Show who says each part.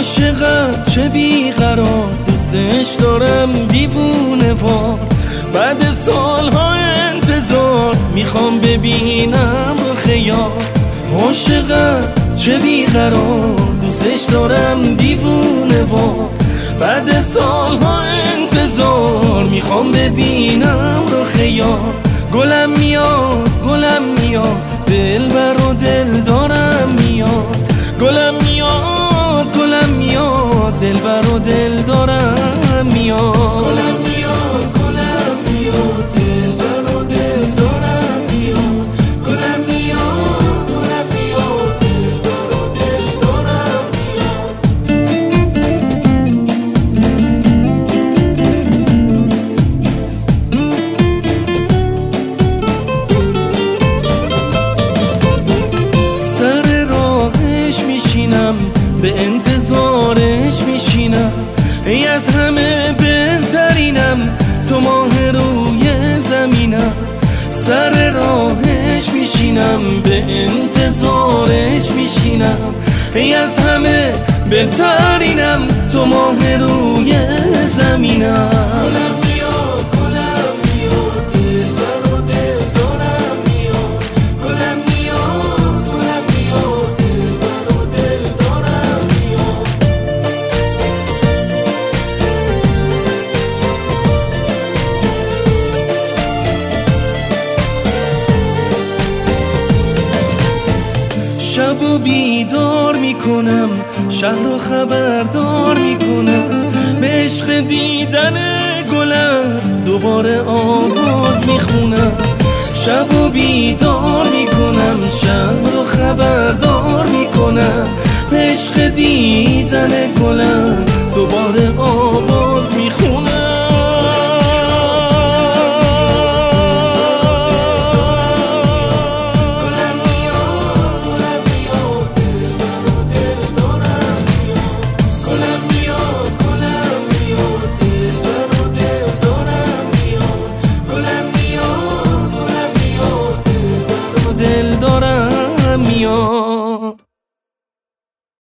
Speaker 1: عاشقم چه بیقرار، دوستش دارم دیوونه وار. بعد سالها انتظار میخوام ببینم رخ یار. عاشقم چه بیقرار، دوستش دارم دیوونه وار. بعد سالها انتظار میخوام ببینم رخ یار. گلم میاد گلم میاد، دلبر و دل دارم میاد. گلم میاد گلم میاد، دلبر و دل دارم میاد. گلم میاد گلم میاد، دلبر و دل دارم میاد. گلم میاد گلم میاد، دلبر و دل دارم میاد. سر راهش میشینم، به انتظارش میشینم. ای از همه بهترینم، تو ماه روی زمینم. سر راهش میشینم، به انتظارش میشینم. ای از همه بهترینم، تو ماه روی زمینم. گلم میاد گلم میاد، دلبر و دل دارم میاد. گلم میاد گلم میاد، دلبر و دل دارم میاد. شب و بیدار میکنم، شهر و خبردار میکنم. به عشق دیدن گلم دوباره آواز میخونم. شب و بیدار میکنم، شهر و خبردار میکنم. به عشق دیدن گلم